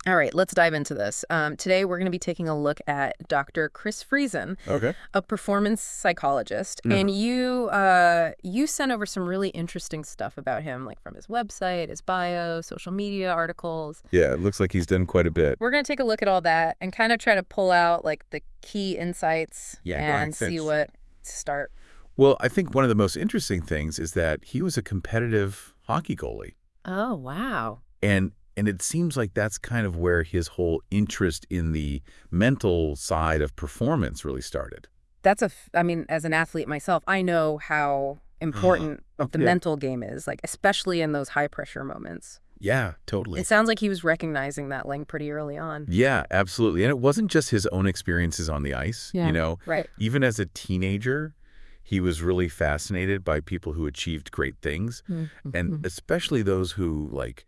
All right, let's dive into this. Today, we're going to be taking a look at Dr. Chris Friesen, Okay. a performance psychologist. Mhm. And you sent over some really interesting stuff about him, like from his website, his bio, social media articles. Yeah, it looks like he's done quite a bit. We're going to take a look at all that and kind of try to pull out like the key insights and see what to start. Well, I think one of the most interesting things is that he was a competitive hockey goalie. Oh, wow. And it seems like that's kind of where his whole interest in the mental side of performance really started. I mean, as an athlete myself, I know how important the mental game is, like especially in those high pressure moments. Yeah, totally. It sounds like he was recognizing that link pretty early on. Yeah, absolutely. And it wasn't just his own experiences on the ice, Yeah, you know. right. Even as a teenager, he was really fascinated by people who achieved great things, Mm-hmm. and especially those who like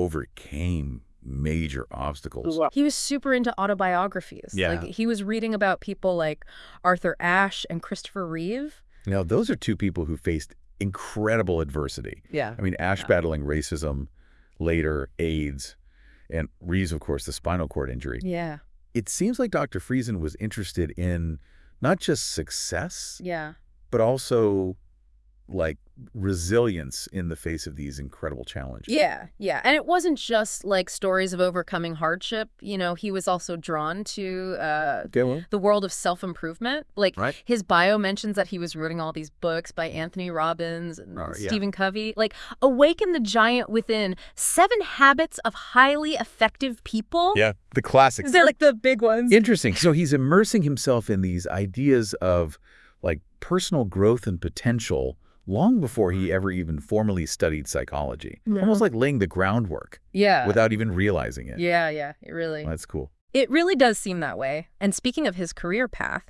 overcame major obstacles. He was super into autobiographies. Yeah. Like he was reading about people like Arthur Ashe and Christopher Reeve. Now, those are two people who faced incredible adversity. Yeah. I mean, Ashe battling racism, later AIDS, and Reeves, of course, the spinal cord injury. Yeah. It seems like Dr. Friesen was interested in not just success, Yeah. but also like resilience in the face of these incredible challenges. Yeah. Yeah. And it wasn't just like stories of overcoming hardship. You know, he was also drawn to the world of self-improvement. Like his bio mentions that he was reading all these books by Anthony Robbins and Stephen Covey. Like Awaken the Giant Within, 7 Habits of Highly Effective People. Yeah, the classics. They're like the big ones. Interesting. So he's immersing himself in these ideas of like personal growth and potential long before he ever even formally studied psychology. Yeah. Almost like laying the groundwork without even realizing it. Yeah, it really... Well, that's cool. It really does seem that way. And speaking of his career path,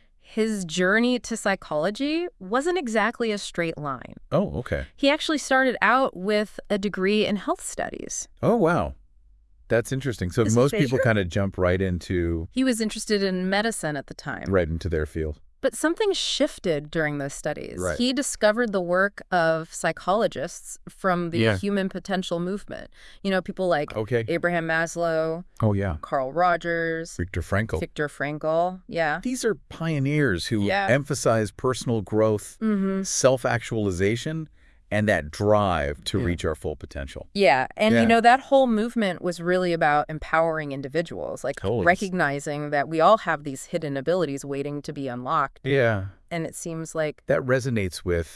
his journey to psychology wasn't exactly a straight line. Oh, okay. He actually started out with a degree in health studies. Oh, wow. That's interesting. So most people kind of jump right into... He was interested in medicine at the time. Right into their field. But something shifted during those studies. Right. He discovered the work of psychologists from the human potential movement. You know, people like Abraham Maslow. Oh, yeah. Carl Rogers. Viktor Frankl. Yeah. These are pioneers who emphasize personal growth, self-actualization, and that drive to reach our full potential. Yeah. And, you know, that whole movement was really about empowering individuals, like recognizing that we all have these hidden abilities waiting to be unlocked. Yeah. And it seems like... That resonates with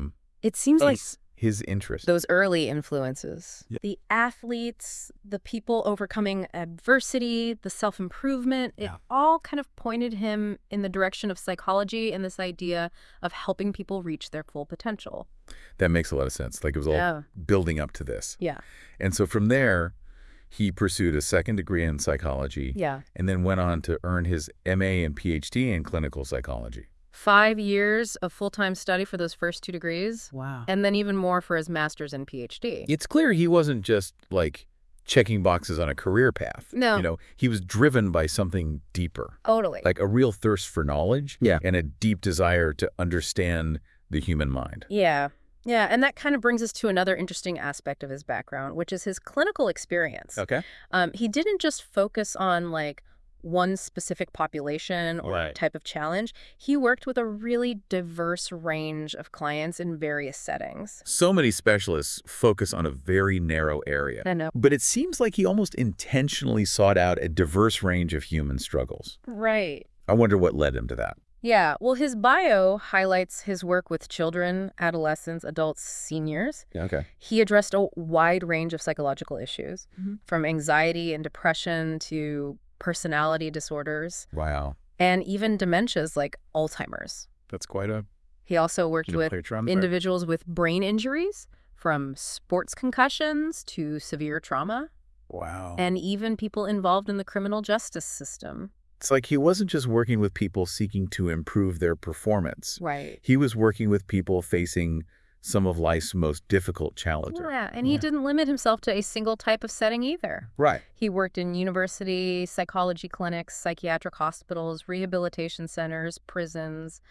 it seems like his interest. Those early influences. Yeah. The athletes, the people overcoming adversity, the self-improvement, it all kind of pointed him in the direction of psychology and this idea of helping people reach their full potential. That makes a lot of sense. Like it was all building up to this. Yeah. And so from there, he pursued a second degree in psychology. Yeah. And then went on to earn his MA and PhD in clinical psychology. 5 years of full-time study for those first 2 degrees. Wow. And then even more for his master's and PhD. It's clear he wasn't just like checking boxes on a career path. No. You know, he was driven by something deeper. Totally. Like a real thirst for knowledge and a deep desire to understand the human mind. Yeah. Yeah, and that kind of brings us to another interesting aspect of his background, which is his clinical experience. Okay. He didn't just focus on like one specific population or type of challenge. He worked with a really diverse range of clients in various settings. So many specialists focus on a very narrow area. I know. But it seems like he almost intentionally sought out a diverse range of human struggles. Right. I wonder what led him to that. Yeah, well, his bio highlights his work with children, adolescents, adults, seniors. Yeah, okay. He addressed a wide range of psychological issues, from anxiety and depression to personality disorders. Wow. And even dementias like Alzheimer's. That's quite a... He also worked with individuals with brain injuries, from sports concussions to severe trauma. Wow. And even people involved in the criminal justice system. It's like he wasn't just working with people seeking to improve their performance. Right. He was working with people facing some of life's most difficult challenges. Yeah, and he didn't limit himself to a single type of setting either. Right. He worked in university, psychology clinics, psychiatric hospitals, rehabilitation centers, prisons,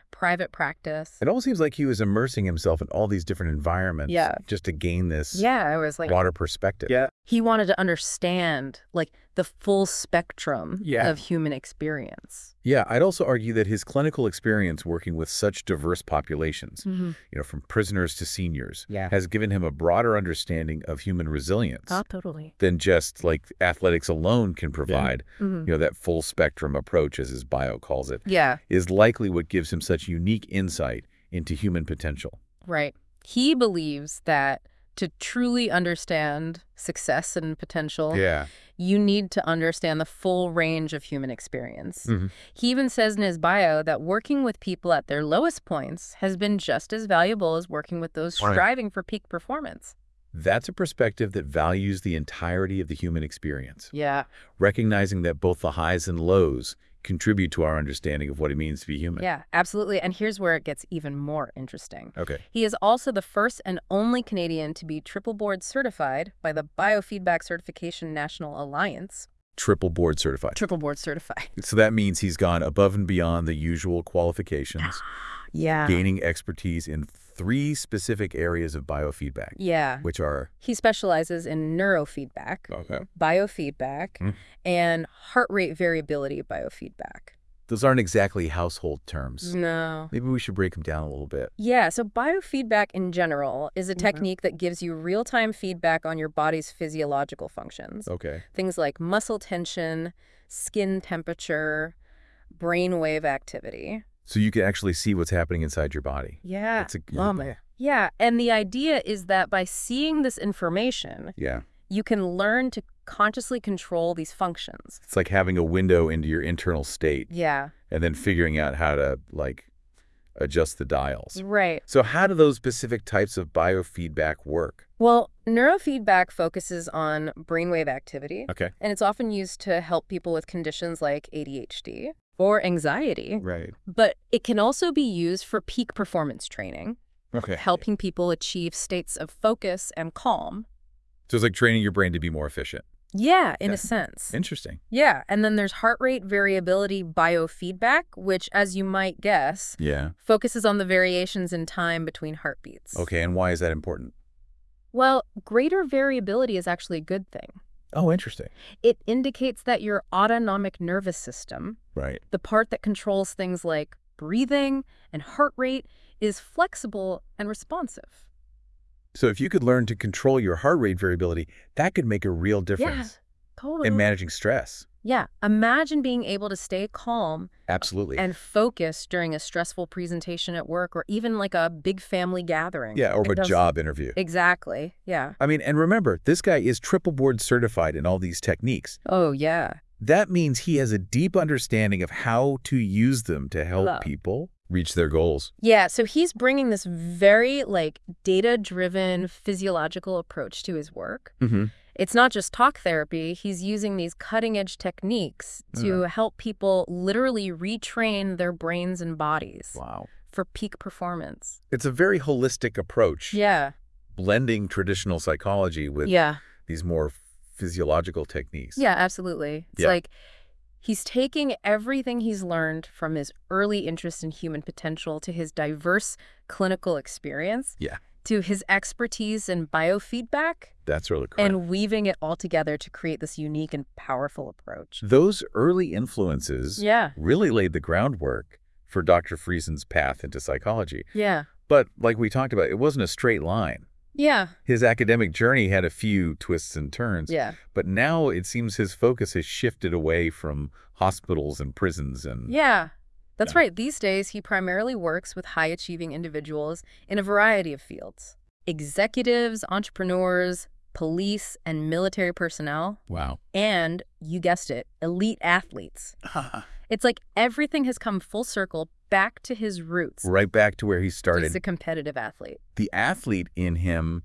private practice. It almost seems like he was immersing himself in all these different environments just to gain this it was like broader perspective. He wanted to understand like the full spectrum of human experience. Yeah, I'd also argue that his clinical experience working with such diverse populations, from prisoners to seniors, has given him a broader understanding of human resilience than just like athletics alone can provide. That full spectrum approach, as his bio calls it, is likely what gives him such unique insight into human potential. Right. He believes that to truly understand success and potential, you need to understand the full range of human experience. He even says in his bio that working with people at their lowest points has been just as valuable as working with those striving for peak performance. That's a perspective that values the entirety of the human experience. Yeah. Recognizing that both the highs and lows contribute to our understanding of what it means to be human. Yeah, absolutely. And here's where it gets even more interesting. Okay. He is also the first and only Canadian to be triple board certified by the Biofeedback Certification National Alliance. Triple board certified. Triple board certified. So that means he's gone above and beyond the usual qualifications. Gaining expertise in 3 specific areas of biofeedback. Which are? He specializes in neurofeedback, biofeedback, and heart rate variability biofeedback. Those aren't exactly household terms. No. Maybe we should break them down a little bit. Yeah, so biofeedback in general is a technique that gives you real-time feedback on your body's physiological functions. Okay. Things like muscle tension, skin temperature, brainwave activity. So you can actually see what's happening inside your body. Yeah. Yeah, and the idea is that by seeing this information, you can learn to consciously control these functions. It's like having a window into your internal state. Yeah. And then figuring out how to, like, adjust the dials. Right. So how do those specific types of biofeedback work? Well, neurofeedback focuses on brainwave activity. Okay. And it's often used to help people with conditions like ADHD or anxiety. Right. But it can also be used for peak performance training. Okay. Helping people achieve states of focus and calm. So it's like training your brain to be more efficient. Yeah, in a sense. Interesting. Yeah, and then there's heart rate variability biofeedback, which, as you might guess, focuses on the variations in time between heartbeats. Okay, and why is that important? Well, greater variability is actually a good thing. Oh, interesting. It indicates that your autonomic nervous system, the part that controls things like breathing and heart rate, is flexible and responsive. So if you could learn to control your heart rate variability, that could make a real difference in managing stress. Yeah. Imagine being able to stay calm and focus during a stressful presentation at work or even like a big family gathering. Yeah, or a job interview. Exactly. Yeah. I mean, and remember, this guy is triple board certified in all these techniques. Oh, yeah. That means he has a deep understanding of how to use them to help people reach their goals. Yeah, so he's bringing this very, like, data-driven physiological approach to his work. It's not just talk therapy. He's using these cutting-edge techniques to help people literally retrain their brains and bodies for peak performance. It's a very holistic approach. Yeah. Blending traditional psychology with these more physiological techniques. Yeah, absolutely. It's like he's taking everything he's learned from his early interest in human potential to his diverse clinical experience to his expertise in biofeedback. That's really cool. And weaving it all together to create this unique and powerful approach. Those early influences really laid the groundwork for Dr. Friesen's path into psychology. Yeah. But like we talked about, it wasn't a straight line. Yeah. His academic journey had a few twists and turns. Yeah. But now it seems his focus has shifted away from hospitals and prisons and... Yeah. That's right. These days, he primarily works with high-achieving individuals in a variety of fields. Executives, entrepreneurs, police, and military personnel. Wow. And, you guessed it, elite athletes. It's like everything has come full circle back to his roots. Right back to where he started. He's a competitive athlete. The athlete in him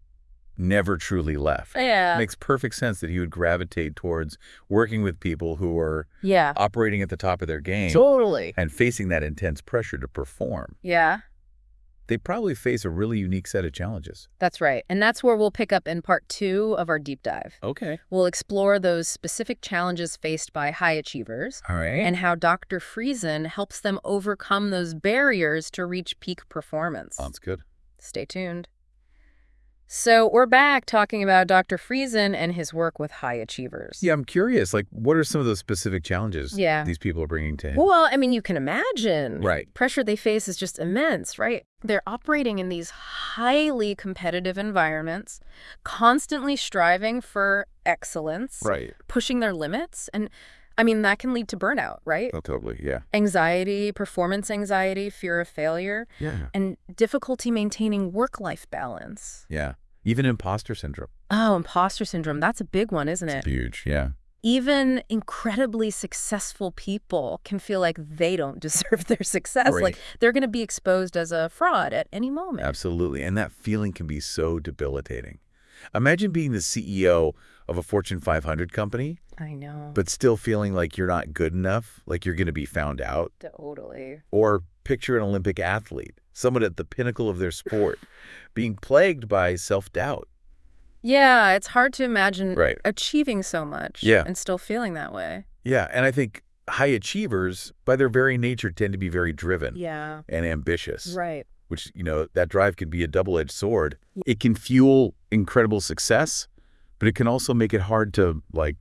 never truly left. Yeah. Makes perfect sense that he would gravitate towards working with people who are operating at the top of their game. Totally. And facing that intense pressure to perform. Yeah. they probably face a really unique set of challenges. That's right. And that's where we'll pick up in part 2 of our deep dive. Okay. We'll explore those specific challenges faced by high achievers. All right. And how Dr. Friesen helps them overcome those barriers to reach peak performance. Sounds good. Stay tuned. So we're back talking about Dr. Friesen and his work with high achievers. Yeah, I'm curious, like, what are some of those specific challenges these people are bringing to him? Well, I mean, you can imagine. Right. Pressure they face is just immense, right? They're operating in these highly competitive environments, constantly striving for excellence, right, pushing their limits. And I mean, that can lead to burnout, right? Oh, totally, yeah. Anxiety, performance anxiety, fear of failure, and difficulty maintaining work-life balance. Yeah, even imposter syndrome. Oh, imposter syndrome. That's a big one, isn't it? It's huge, yeah. Even incredibly successful people can feel like they don't deserve their success. Right. Like they're going to be exposed as a fraud at any moment. Absolutely, and that feeling can be so debilitating. Imagine being the CEO of a Fortune 500 company. I know. But still feeling like you're not good enough, like you're going to be found out. Totally. Or picture an Olympic athlete, someone at the pinnacle of their sport, being plagued by self-doubt. Yeah, it's hard to imagine achieving so much and still feeling that way. Yeah, and I think high achievers, by their very nature, tend to be very driven and ambitious. Right. Which, you know, that drive can be a double-edged sword. It can fuel incredible success, but it can also make it hard to, like,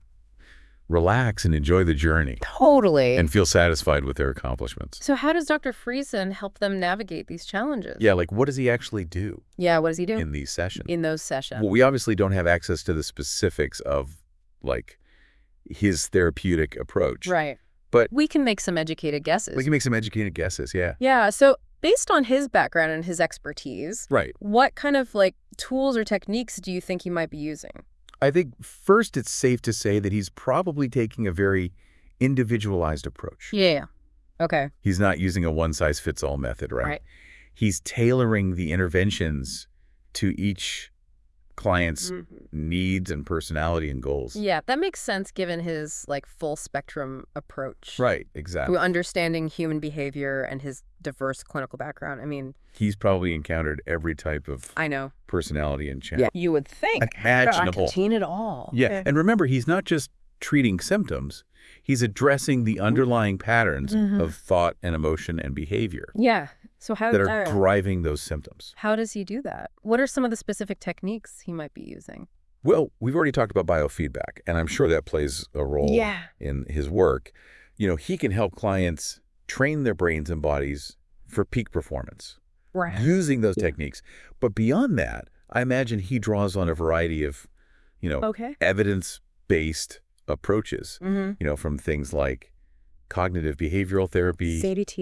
relax and enjoy the journey. Totally. And feel satisfied with their accomplishments. So how does Dr. Friesen help them navigate these challenges? Yeah, like what does he actually do? Yeah, what does he do? In these sessions. In those sessions. Well, we obviously don't have access to the specifics of, like, his therapeutic approach. Right. But we can make some educated guesses. We can make some educated guesses, yeah. Yeah, so based on his background and his expertise, what kind of, like, tools or techniques do you think he might be using? I think first it's safe to say that he's probably taking a very individualized approach. Yeah. Okay. He's not using a one-size-fits-all method, right? He's tailoring the interventions to each client's needs and personality and goals. Yeah, that makes sense given his, like, full spectrum approach. Right, exactly. To understanding human behavior and his diverse clinical background. I mean, he's probably encountered every type of personality and challenge. Yeah, you would think. Imaginable. I've seen it all. Yeah, and remember, he's not just treating symptoms. He's addressing the underlying patterns of thought and emotion and behavior. Yeah. So how that are driving those symptoms. How does he do that? What are some of the specific techniques he might be using? Well, we've already talked about biofeedback, and I'm sure that plays a role in his work. You know, he can help clients train their brains and bodies for peak performance using those techniques. But beyond that, I imagine he draws on a variety of, you know, evidence-based approaches, you know, from things like cognitive behavioral therapy,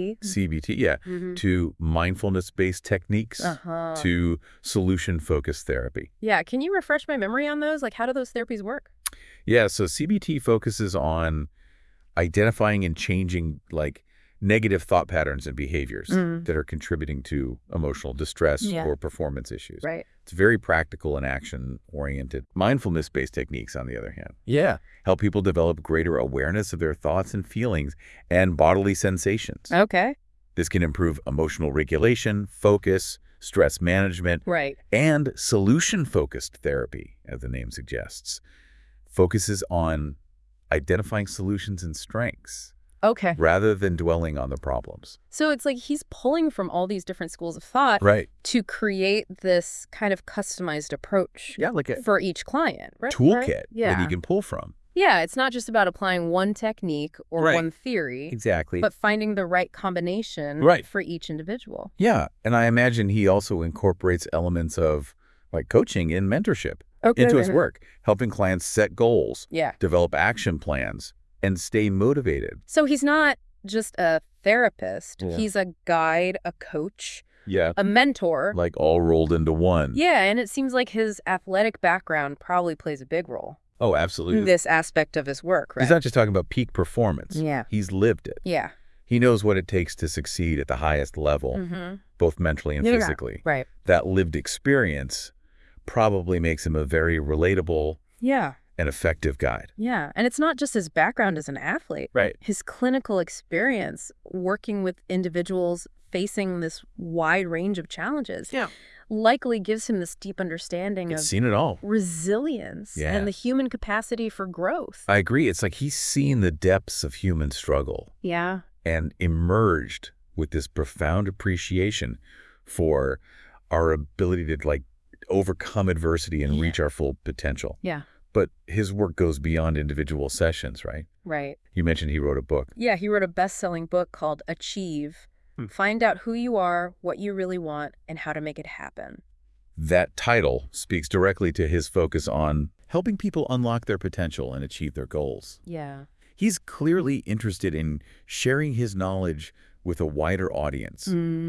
CBT, to mindfulness-based techniques, to solution-focused therapy. Yeah, can you refresh my memory on those? Like, how do those therapies work? Yeah, so CBT focuses on identifying and changing, like, negative thought patterns and behaviors that are contributing to emotional distress or performance issues. Right. It's very practical and action-oriented. Mindfulness-based techniques, on the other hand, help people develop greater awareness of their thoughts and feelings and bodily sensations. Okay. This can improve emotional regulation, focus, stress management, and solution-focused therapy, as the name suggests, focuses on identifying solutions and strengths. Okay. Rather than dwelling on the problems. So it's like he's pulling from all these different schools of thought to create this kind of customized approach like for each client. Toolkit that he can pull from. Yeah, it's not just about applying one technique or one theory. Exactly. But finding the right combination for each individual. Yeah, and I imagine he also incorporates elements of, like, coaching and mentorship into his work, helping clients set goals, develop action plans, and stay motivated. So he's not just a therapist. He's a guide, a coach, a mentor. Like all rolled into one. Yeah, and it seems like his athletic background probably plays a big role. Oh, absolutely. In this aspect of his work, right? He's not just talking about peak performance. Yeah. He's lived it. Yeah. He knows what it takes to succeed at the highest level, both mentally and physically. Right. That lived experience probably makes him a very relatable an effective guide. Yeah, and it's not just his background as an athlete. Right. His clinical experience working with individuals facing this wide range of challenges. Yeah. Likely gives him this deep understanding of seen it all. Resilience and the human capacity for growth. I agree. It's like he's seen the depths of human struggle. Yeah. And emerged with this profound appreciation for our ability to like overcome adversity and reach our full potential. Yeah. But his work goes beyond individual sessions, right? Right. You mentioned he wrote a book. Yeah, he wrote a best-selling book called Achieve. Find out who you are, what you really want, and how to make it happen. That title speaks directly to his focus on helping people unlock their potential and achieve their goals. Yeah. He's clearly interested in sharing his knowledge with a wider audience,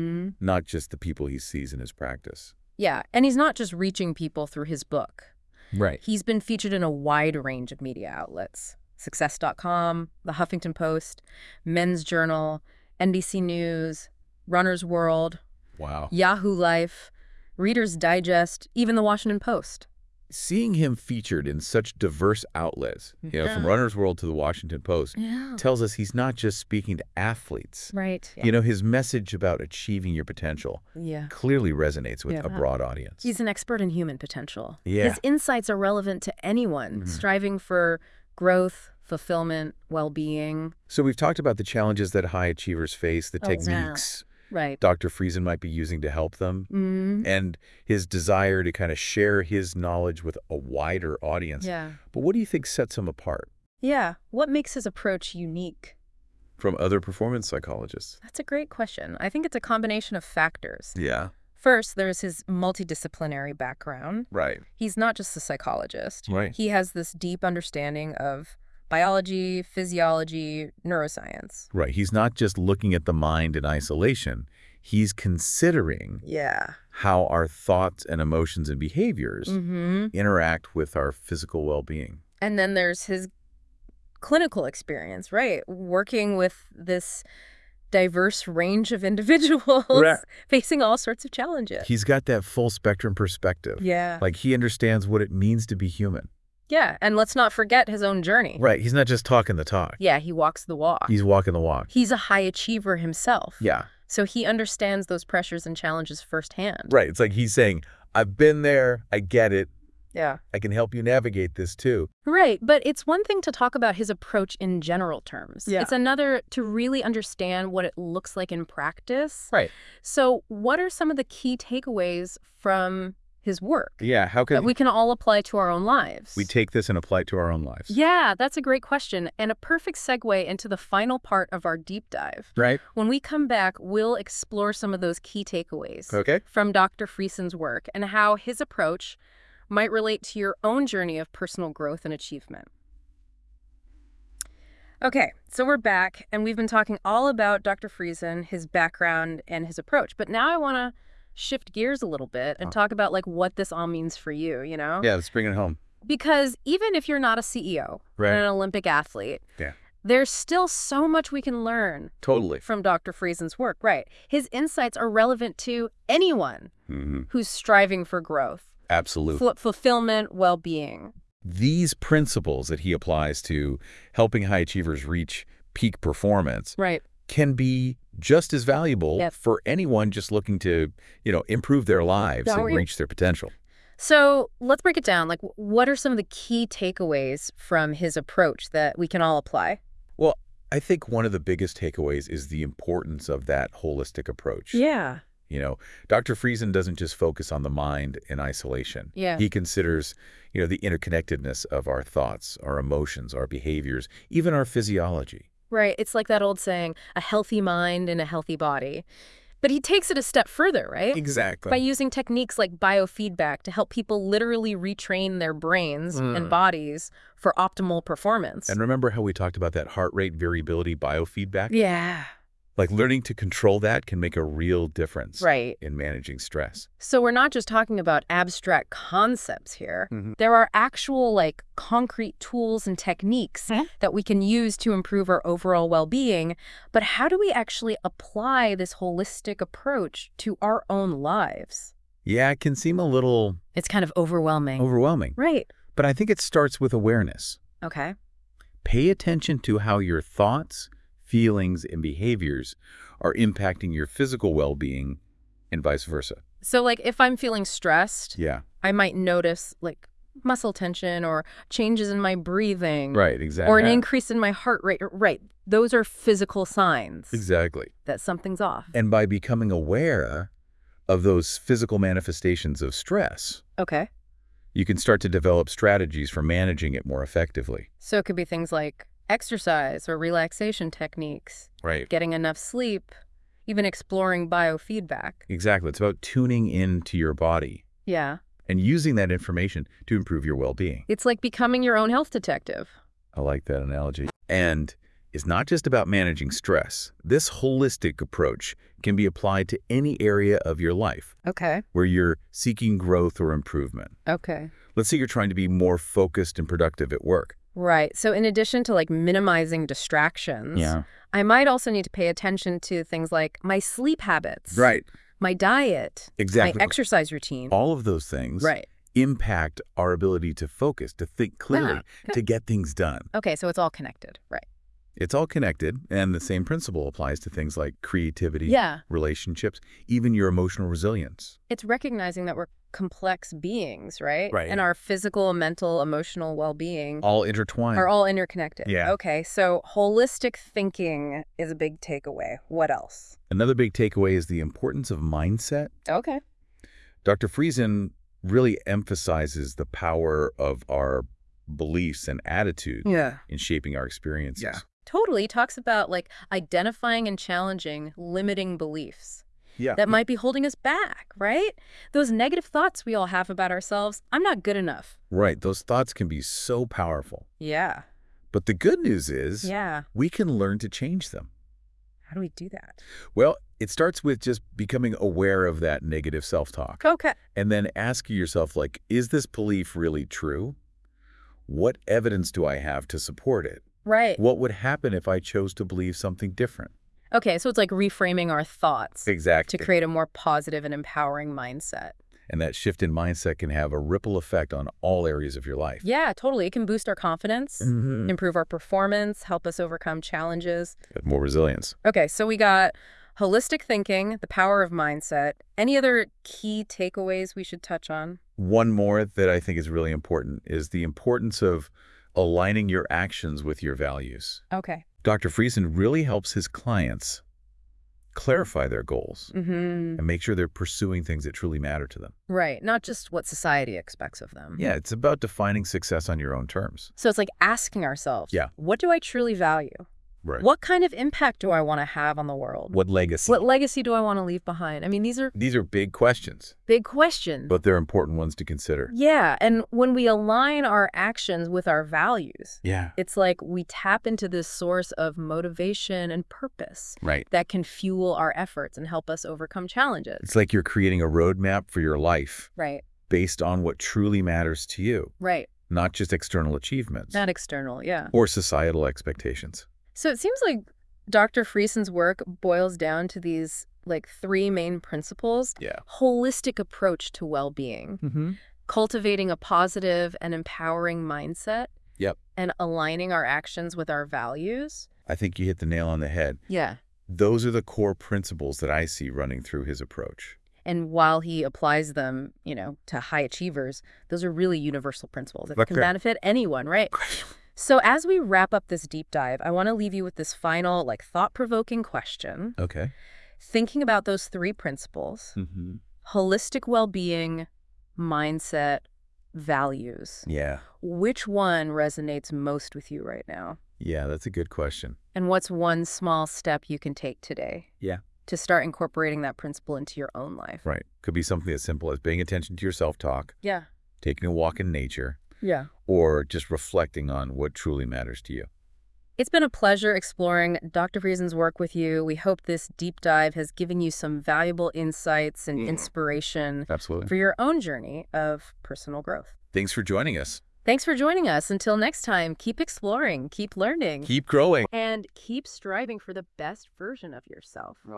not just the people he sees in his practice. Yeah, and he's not just reaching people through his book. Right. He's been featured in a wide range of media outlets. Success.com, The Huffington Post, Men's Journal, NBC News, Runner's World, Yahoo Life, Reader's Digest, even The Washington Post. Seeing him featured in such diverse outlets, from Runner's World to The Washington Post, tells us he's not just speaking to athletes. Right. Yeah. His message about achieving your potential clearly resonates with a broad audience. He's an expert in human potential. Yeah. His insights are relevant to anyone striving for growth, fulfillment, well-being. So we've talked about the challenges that high achievers face, the techniques Dr. Friesen might be using to help them, and his desire to kind of share his knowledge with a wider audience. Yeah. But what do you think sets him apart? Yeah. What makes his approach unique? From other performance psychologists? That's a great question. I think it's a combination of factors. Yeah. First, there's his multidisciplinary background. Right. He's not just a psychologist. Right. He has this deep understanding of biology, physiology, neuroscience. Right. He's not just looking at the mind in isolation. He's considering how our thoughts and emotions and behaviors interact with our physical well-being. And then there's his clinical experience, right? Working with this diverse range of individuals facing all sorts of challenges. He's got that full spectrum perspective. Yeah. Like he understands what it means to be human. Yeah, and let's not forget his own journey. Right, he's not just talking the talk. Yeah, he walks the walk. He's walking the walk. He's a high achiever himself. Yeah. So he understands those pressures and challenges firsthand. Right, it's like he's saying, I've been there, I get it. Yeah. I can help you navigate this too. Right, but it's one thing to talk about his approach in general terms. Yeah. It's another to really understand what it looks like in practice. Right. So what are some of the key takeaways from his work? Yeah, how can that we can all apply to our own lives? We take this and apply it to our own lives. Yeah, that's a great question and a perfect segue into the final part of our deep dive. Right. When we come back, we'll explore some of those key takeaways from Dr. Friesen's work and how his approach might relate to your own journey of personal growth and achievement. Okay, so we're back, and we've been talking all about Dr. Friesen, his background, and his approach. But now I want to shift gears a little bit and talk about like what this all means for you, you know? Yeah, let's bring it home. Because even if you're not a CEO or an Olympic athlete, there's still so much we can learn from Dr. Friesen's work. Right. His insights are relevant to anyone who's striving for growth. Absolutely. Fulfillment, well-being. These principles that he applies to helping high achievers reach peak performance can be just as valuable for anyone just looking to, improve their lives and reach their potential. So let's break it down. Like, what are some of the key takeaways from his approach that we can all apply? Well, I think one of the biggest takeaways is the importance of that holistic approach. Yeah. Dr. Friesen doesn't just focus on the mind in isolation. Yeah. He considers, the interconnectedness of our thoughts, our emotions, our behaviors, even our physiology. Right. It's like that old saying, a healthy mind in a healthy body. But he takes it a step further, right? Exactly. By using techniques like biofeedback to help people literally retrain their brains and bodies for optimal performance. And remember how we talked about that heart rate variability biofeedback? Yeah. Like learning to control that can make a real difference in managing stress. So we're not just talking about abstract concepts here. There are actual concrete tools and techniques that we can use to improve our overall well-being. But how do we actually apply this holistic approach to our own lives? Yeah, it can seem a little... It's kind of overwhelming. Right. But I think it starts with awareness. Okay. Pay attention to how your thoughts, feelings, and behaviors are impacting your physical well-being and vice versa. So like if I'm feeling stressed, yeah, I might notice like muscle tension or changes in my breathing. Right, exactly. Or an increase in my heart rate. Right. Those are physical signs. Exactly. That something's off. And by becoming aware of those physical manifestations of stress, okay, you can start to develop strategies for managing it more effectively. So it could be things like exercise or relaxation techniques. Right. Getting enough sleep, even exploring biofeedback. Exactly. It's about tuning into your body. Yeah. And using that information to improve your well-being. It's like becoming your own health detective. I like that analogy. And it's not just about managing stress. This holistic approach can be applied to any area of your life. Okay. Where you're seeking growth or improvement. Okay. Let's say you're trying to be more focused and productive at work. Right. So in addition to like minimizing distractions, I might also need to pay attention to things like my sleep habits. Right. My diet. Exactly. My exercise routine. All of those things impact our ability to focus, to think clearly, to get things done. Okay, so it's all connected, right? It's all connected, and the same principle applies to things like creativity, relationships, even your emotional resilience. It's recognizing that we're complex beings, right? Right. And our physical, mental, emotional well-being all intertwined. Are all interconnected. Yeah. Okay, so holistic thinking is a big takeaway. What else? Another big takeaway is the importance of mindset. Okay. Dr. Friesen really emphasizes the power of our beliefs and attitude in shaping our experiences. Yeah. Totally. Talks about like identifying and challenging limiting beliefs. That might be holding us back, right? Those negative thoughts we all have about ourselves. I'm not good enough. Right. Those thoughts can be so powerful. Yeah. But the good news is we can learn to change them. How do we do that? Well, it starts with just becoming aware of that negative self-talk. Okay. And then asking yourself, like, is this belief really true? What evidence do I have to support it? Right. What would happen if I chose to believe something different? Okay, so it's like reframing our thoughts. Exactly. To create a more positive and empowering mindset. And that shift in mindset can have a ripple effect on all areas of your life. Yeah, totally. It can boost our confidence, improve our performance, help us overcome challenges. Get more resilience. Okay, so we got holistic thinking, the power of mindset. Any other key takeaways we should touch on? One more that I think is really important is the importance of aligning your actions with your values. Okay. Dr. Friesen really helps his clients clarify their goals and make sure they're pursuing things that truly matter to them. Right. Not just what society expects of them. Yeah, it's about defining success on your own terms. So it's like asking ourselves, what do I truly value? Right. What kind of impact do I want to have on the world? What legacy? What legacy do I want to leave behind? I mean, these are big questions. Big questions. But they're important ones to consider. Yeah, and when we align our actions with our values, it's like we tap into this source of motivation and purpose that can fuel our efforts and help us overcome challenges. It's like you're creating a roadmap for your life. Right. Based on what truly matters to you. Right. Not just external achievements. Not external, or societal expectations. So it seems like Dr. Friesen's work boils down to these like three main principles. Holistic approach to well-being. Cultivating a positive and empowering mindset. And aligning our actions with our values. I think you hit the nail on the head. Those are the core principles that I see running through his approach. And while he applies them, to high achievers, those are really universal principles that can benefit anyone, right? So as we wrap up this deep dive, I want to leave you with this final, thought-provoking question. Okay. Thinking about those three principles, holistic well-being, mindset, values. Which one resonates most with you right now? Yeah, that's a good question. And what's one small step you can take today? To start incorporating that principle into your own life? Right. Could be something as simple as paying attention to your self-talk. Taking a walk in nature. Or just reflecting on what truly matters to you. It's been a pleasure exploring Dr. Friesen's work with you. We hope this deep dive has given you some valuable insights and inspiration for your own journey of personal growth. Thanks for joining us. Thanks for joining us. Until next time, keep exploring, keep learning, keep growing, and keep striving for the best version of yourself.